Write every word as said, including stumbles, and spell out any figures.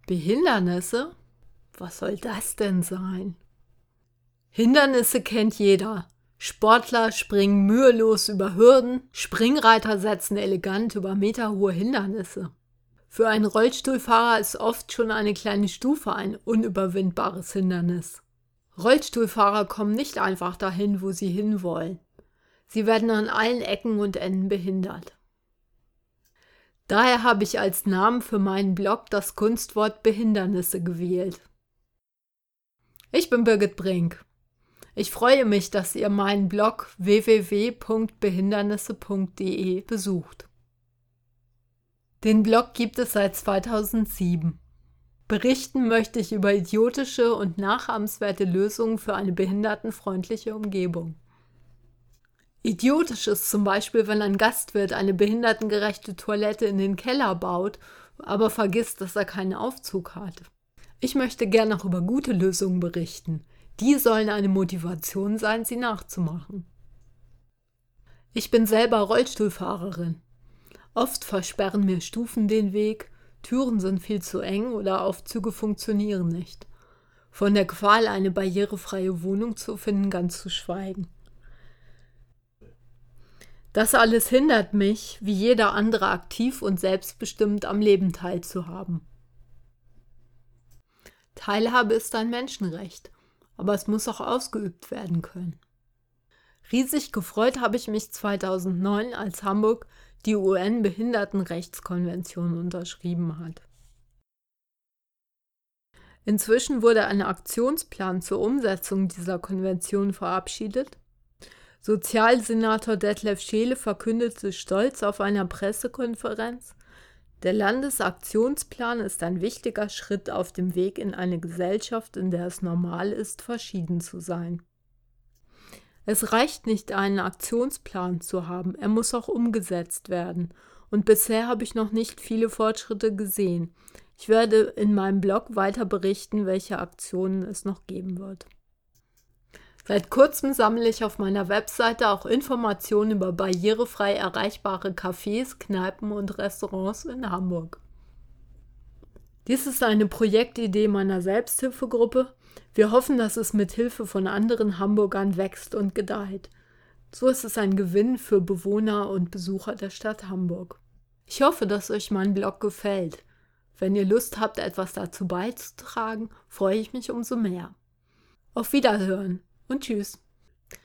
Behindernisse? Was soll das denn sein? Hindernisse kennt jeder. Sportler springen mühelos über Hürden, Springreiter setzen elegant über meterhohe Hindernisse. Für einen Rollstuhlfahrer ist oft schon eine kleine Stufe ein unüberwindbares Hindernis. Rollstuhlfahrer kommen nicht einfach dahin, wo sie hinwollen. Sie werden an allen Ecken und Enden behindert. Daher habe ich als Namen für meinen Blog das Kunstwort Behindernisse gewählt. Ich bin Birgit Brink. Ich freue mich, dass ihr meinen Blog w w w punkt behindernisse punkt d e besucht. Den Blog gibt es seit zweitausendsieben. Berichten möchte ich über idiotische und nachahmenswerte Lösungen für eine behindertenfreundliche Umgebung. Idiotisch ist zum Beispiel, wenn ein Gastwirt eine behindertengerechte Toilette in den Keller baut, aber vergisst, dass er keinen Aufzug hat. Ich möchte gerne auch über gute Lösungen berichten. Die sollen eine Motivation sein, sie nachzumachen. Ich bin selber Rollstuhlfahrerin. Oft versperren mir Stufen den Weg, Türen sind viel zu eng oder Aufzüge funktionieren nicht. Von der Qual, eine barrierefreie Wohnung zu finden, ganz zu schweigen. Das alles hindert mich, wie jeder andere aktiv und selbstbestimmt am Leben teilzuhaben. Teilhabe ist ein Menschenrecht, aber es muss auch ausgeübt werden können. Riesig gefreut habe ich mich zweitausendneun, als Hamburg die U N-Behindertenrechtskonvention unterschrieben hat. Inzwischen wurde ein Aktionsplan zur Umsetzung dieser Konvention verabschiedet. Sozialsenator Detlef Scheele verkündete stolz auf einer Pressekonferenz: Der Landesaktionsplan ist ein wichtiger Schritt auf dem Weg in eine Gesellschaft, in der es normal ist, verschieden zu sein. Es reicht nicht, einen Aktionsplan zu haben, er muss auch umgesetzt werden. Und bisher habe ich noch nicht viele Fortschritte gesehen. Ich werde in meinem Blog weiter berichten, welche Aktionen es noch geben wird. Seit kurzem sammle ich auf meiner Webseite auch Informationen über barrierefrei erreichbare Cafés, Kneipen und Restaurants in Hamburg. Dies ist eine Projektidee meiner Selbsthilfegruppe. Wir hoffen, dass es mit Hilfe von anderen Hamburgern wächst und gedeiht. So ist es ein Gewinn für Bewohner und Besucher der Stadt Hamburg. Ich hoffe, dass euch mein Blog gefällt. Wenn ihr Lust habt, etwas dazu beizutragen, freue ich mich umso mehr. Auf Wiederhören und tschüss.